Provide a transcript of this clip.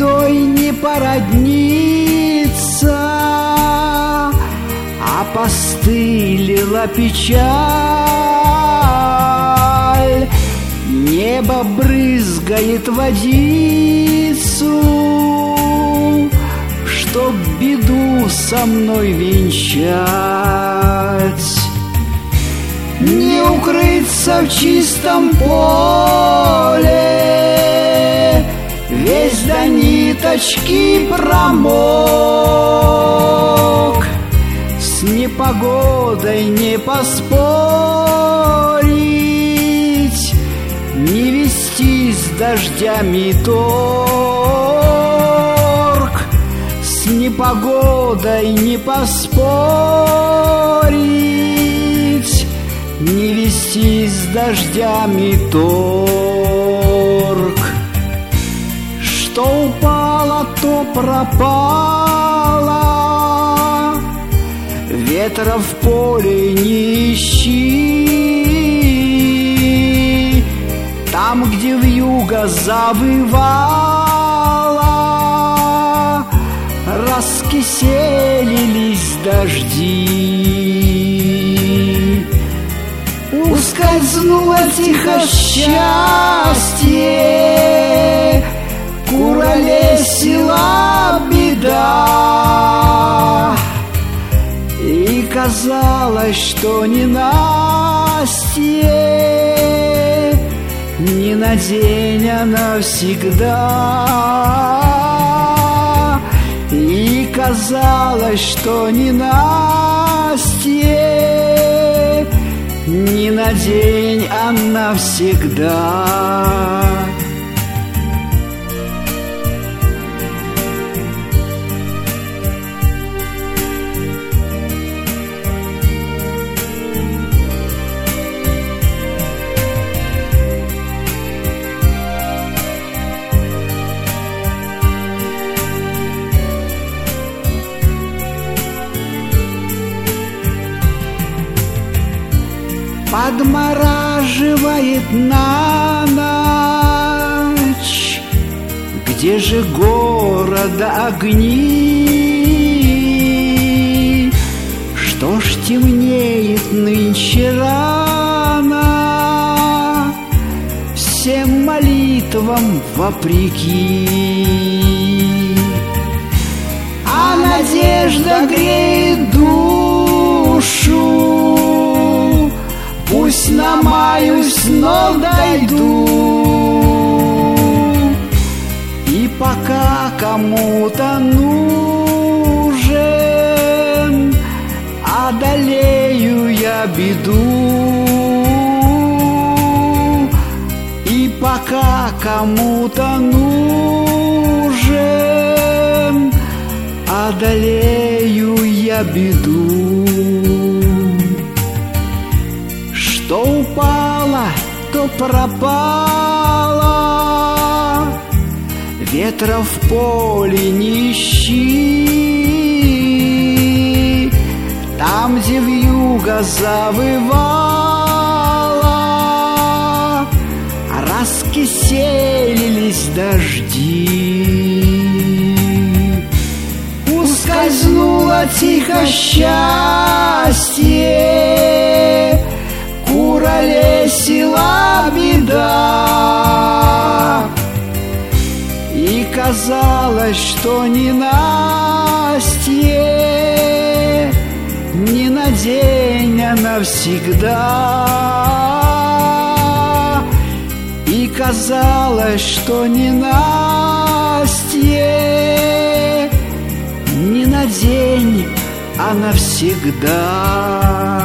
бедой не породниться, опостылила печаль. Небо брызгает водицу, чтоб беду со мной венчать. Не укрыться в чистом поле, весь до ниточки промок. С непогодой не поспорить, не вести с дождями торг. С непогодой не поспорить, не вести с дождями торг. Что упало, то пропало, ветра в поле не ищи. Там, где вьюга завывала, раскиселились дожди. Ускользнуло тихо счастье, куролесила беда. И казалось, что ненастье не на день, а навсегда. И казалось, что ненастье не на день, а навсегда. Подмораживает на ночь, где же города огни? Что ж темнеет нынче рано, всем молитвам вопреки? А надежда греет душу, пусть намаюсь, но дойду. И пока кому-то нужен, одолею я беду. И пока кому-то нужен, одолею я беду. Что упало, то пропало, ветра в поле не ищи. Там, где вьюга завывала, раскиселились дожди. Ускользнуло тихо счастье, куролесила беда. И казалось, что ненастье не на день, а навсегда. И казалось, что ненастье не на день, а навсегда.